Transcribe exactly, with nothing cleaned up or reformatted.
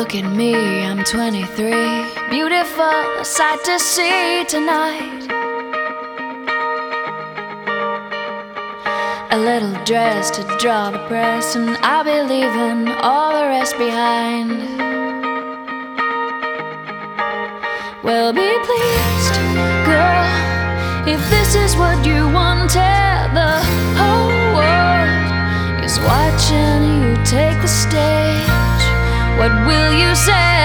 Look at me, I'm twenty-three. Beautiful, a sight to see tonight. A little dress to draw the press, and I'll be leaving all the rest behind. Well, be pleased, girl, if this is what you wanted. The whole world is watching you take the stage. What will you say?